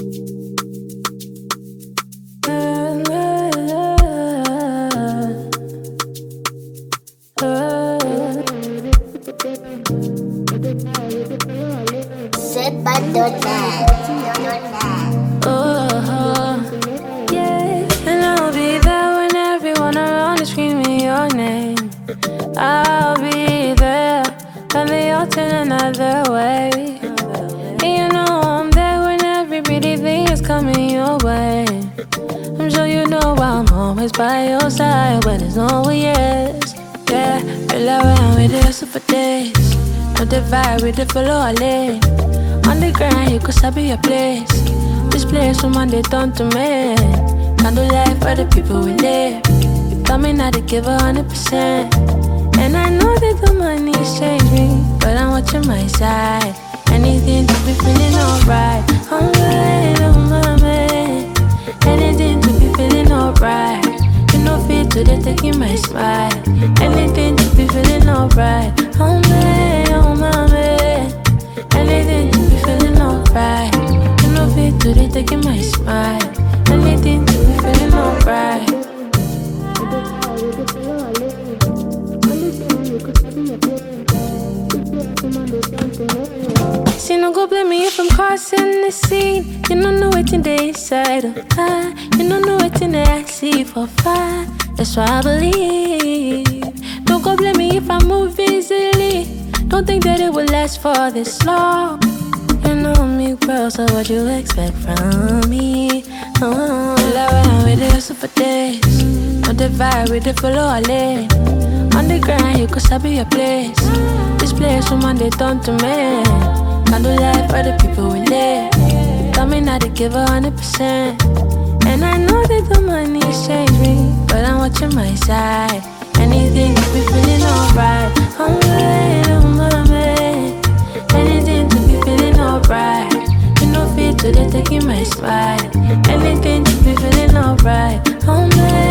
Set by Dotnet. Yeah, and I'll be there when everyone around is screaming your name. I'll be there when they all turn another way. And you know I'm there when every pretty thing is coming your way. I'm sure you know I'm always by your side when it's no yes. Yeah, feel around with the super days. Not the vibe with the follow a lane. On the grind, you could be a place. This place from Monday down to me. Can't do life for the people we live. You tell me not to give 100%. And I know that the money's changed me, but I'm watching my side. Anything to be feeling alright. I'm good, I'm my man. Anything to be feeling alright. You know, feel to the taking my smile. Anything to be feeling alright. I'm good, I'm my man. Anything to be feeling alright. You know, feel to the taking my smile. Anything to be feeling alright. See, no go blame me if I'm causing the scene. You don't know what's in the inside of I. You don't know what's in the I see for fire. That's why I believe. Don't go blame me if I move easily. Don't think that it will last for this long. You know me well, so what you expect from me? Around with the super days. On the vibe with the follow a lane. On the grind, you could be a place. This place from Monday down to me. Can't do life for the people we live. You tell me not to give 100%. And I know that the money's changed me, but I'm watching my side. Anything to be feeling alright. I'm good, I'm my man. Anything to be feeling alright. You know, feel to the taking my smile. Anything to be feeling alright. I'm good.